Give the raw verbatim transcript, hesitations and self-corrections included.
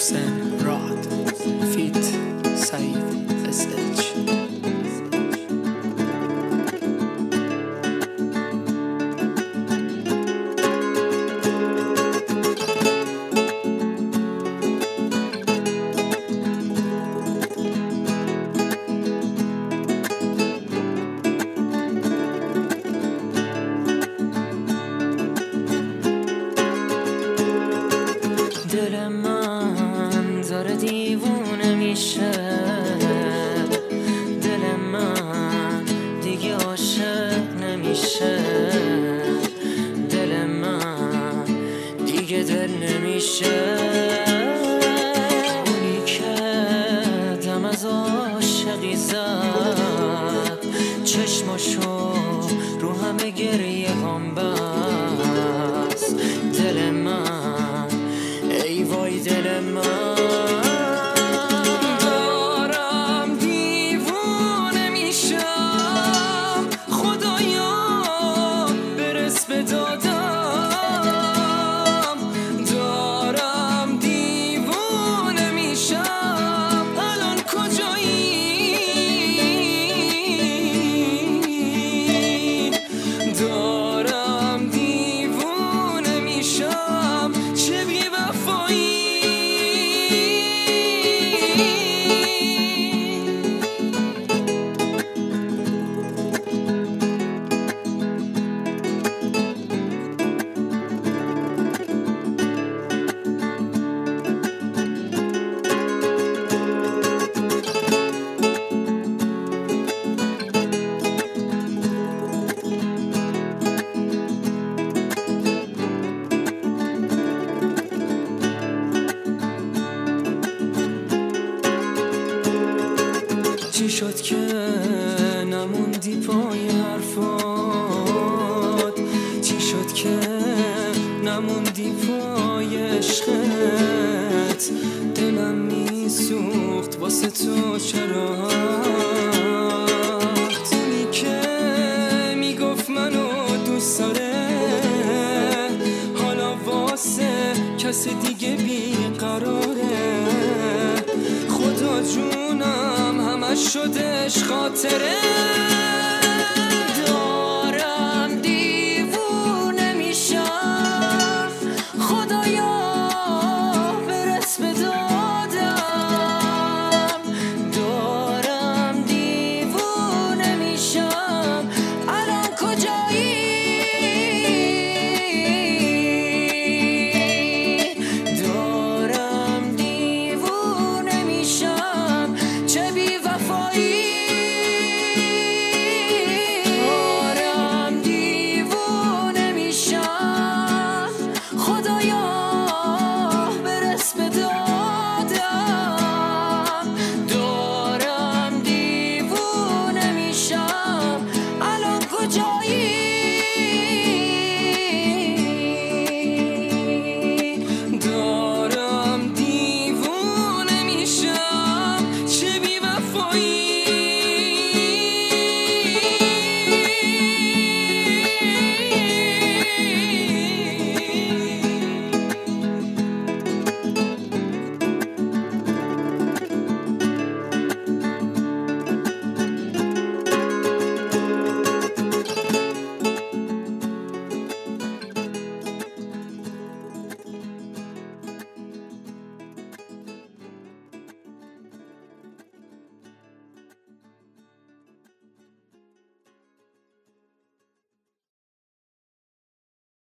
محسن راد فیت سعید اس اچ. دل من داره دیوونه میشه، دل من دیگه عاشق نمیشه، دل من دیگه دل نمیشه. اونی که دم از عاشقی زد چشماشو رو همه گریه هم بست. دل من ای وای دل من دارم دیوونه میشم، خدایا برس به دادم. دارم دیوونه میشم، الان کجایی؟ دارم دیوونه میشم، چه بی وفایی. چی شد که نموندی پای حرفات؟ چی شد که نموندی پای عشقت؟ دلم میسوخت واسه تو چرا؟ اونی که میگفت منو دوست داره حالا واسه کس دیگه بیقراره. خدا جونم همش شدش خاطره.